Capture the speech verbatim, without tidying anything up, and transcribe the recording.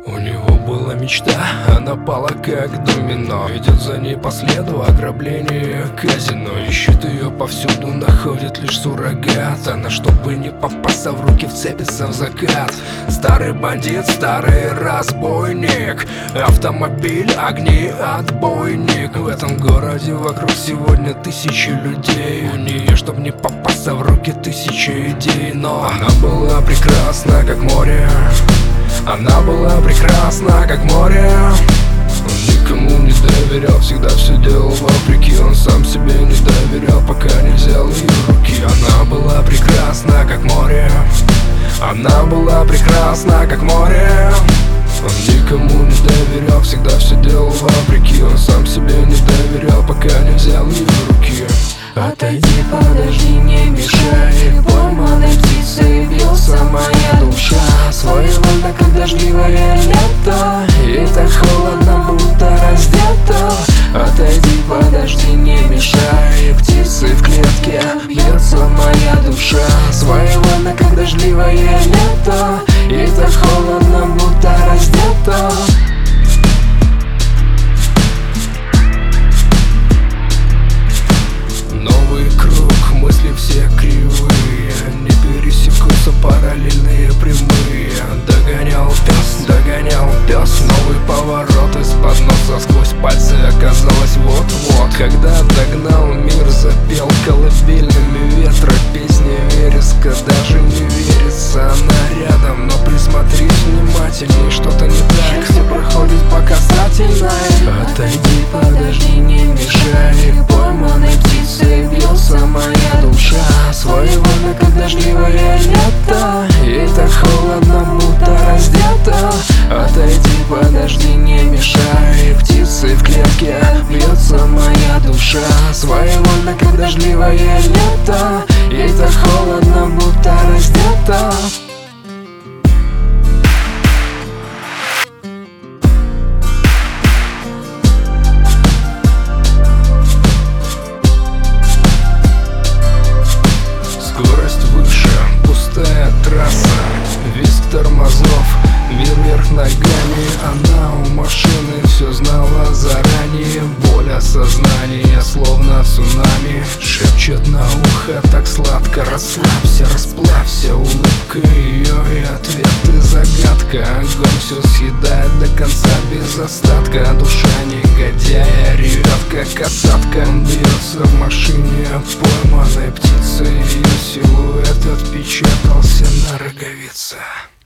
У него была мечта, она пала как домино. Идет за ней по следу ограбление казино. Ищет ее повсюду, находит лишь суррогат. Она, чтобы не попасться в руки, вцепится в закат. Старый бандит, старый разбойник. Автомобиль, огни, отбойник. В этом городе вокруг сегодня тысячи людей. У нее, чтобы не попасться в руки, тысячи идей. Но она была прекрасна, как море. Она была прекрасна, как море. Он никому не доверял, всегда все делал вопреки. Он сам себе не доверял, пока не взял ее руки. Она была прекрасна, как море. Она была прекрасна, как море. Он никому не доверял, всегда все делал вопреки. Он сам себе не доверял, пока не взял ее руки. Отойди, подожди, не мешай. Пойманной птицей бьется моя душа. Своевольно, как дождливое лето. И так холодно, будто раздето. Отойди, подожди, не мешай. Птицы в клетке, бьется моя душа. Своевольно, как дождливое лето. И так холодно, будто раздето. Новый круг, мысли все кривые. Не пересекутся параллельные прямые. Догонял пес, догонял пес. Новый поворот из-под носа, сквозь пальцы оказалось вот-вот. Когда догнал, мир запел колыбельными ветра. Песни вереска, даже не верится. Она рядом, но присмотрись внимательней. Что-то не так, все проходит по касательной. Отойди, подожди, не мешай. Пойманной птицей бьется моя душа. Своевольно, как дождливое лето. И так холодно, будто раздето. Отойди, подожди, не мешай. Птицы в клетке, бьется моя душа. Своевольно, как дождливое лето. И так холодно, будто раздето. Скорость выше, пустая трасса, визг тормозов, мир вверх ногами. Она у машины все знала заранее. Боль осознания, словно цунами, шепчет на ухо так сладко. Расслабься, расплавься, улыбка ее и ответы загадка. Огонь все съедает до конца без остатка. Душа негодяя ревет, как касатка. Он бьется в машине, пойманной птицей. Ее силуэт отпечатался на роговице.